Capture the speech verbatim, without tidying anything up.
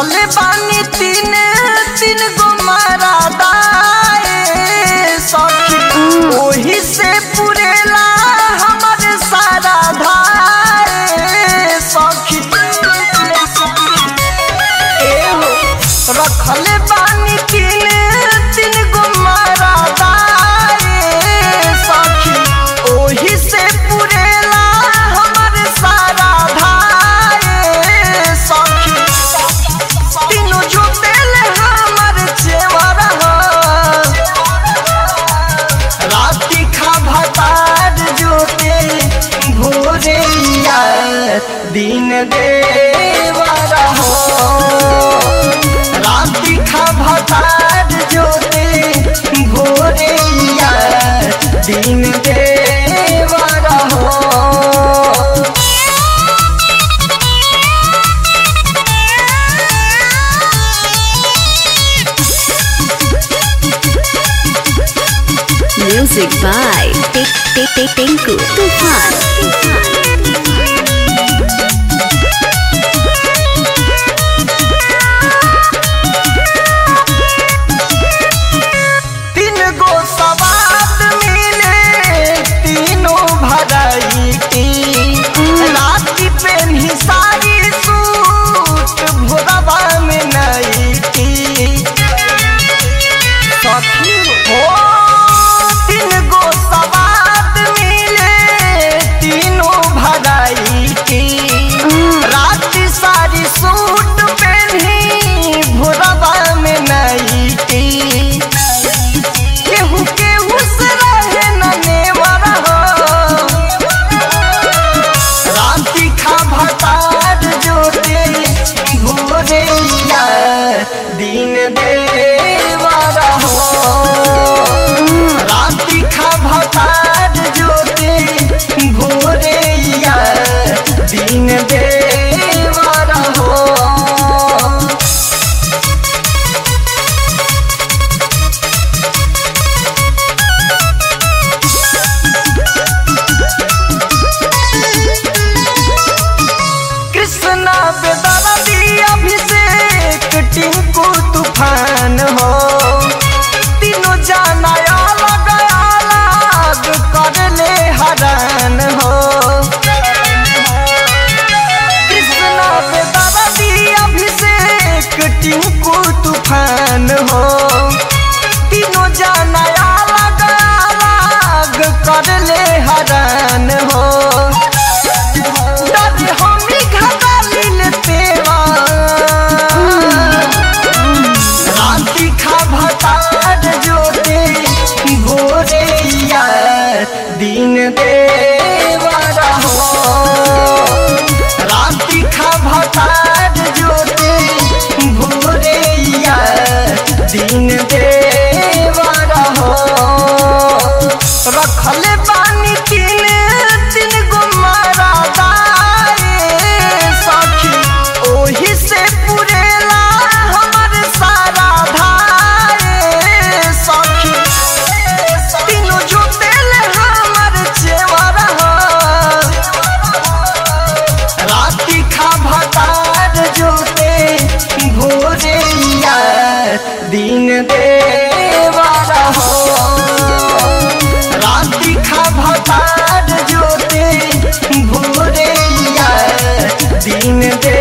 रखले बानी तीन तीन गो मरादाए सखी ओही से पुरेला हमारे सारा धाए सखी एहो रखले बानी तीन तीन गो मरादाए सखी ओही से पुरेला हमारे सारा धाए सखी तीनों जो दिल हमारे चेवरा राती खा भतार जोते भोरे दिन देवरा हो राती खा भतार जोते भोरे दिन देवरा हो। Music by Tik Tik Tik Tinku Tufan. तीन गो सवाद मिले तीनों भराई राती पेन्ही साड़ी सूट भोरवा में नई सखी हो तीन गो सवाद मिले तीनों भराई राती साड़ी सूट पेन्ही भोरवा में नई केहू केहू से रहे न नेवरा राती खा भतार जोते भोरे दिन देवरा हो राती खा भतार जोते भोरे दिन देवरा हो। कृष्णा बेदर्दी अभिषेक टिंकू तूफान हो तीनों जाना अलग अलग कर ले हरान हो कृष्णा बेदर्दी अभिषेक टिंकू तूफान हो तीनों जाना अलग अलग कर ले हरान हो राती खा भतार जोते भोरे दिन देवरा हो राती खा भतार जोते भोरे दिन देवरा हो रखले बानी तीन तीन गो मरादाए सखी ओही से पुरेला हमारे सारा धाए सखी तीनों जो दिल हमारे चेवरा राती खा भतार जोते भोरे दिन देवरा हो राती खा भतार जोते भोरे दिन दे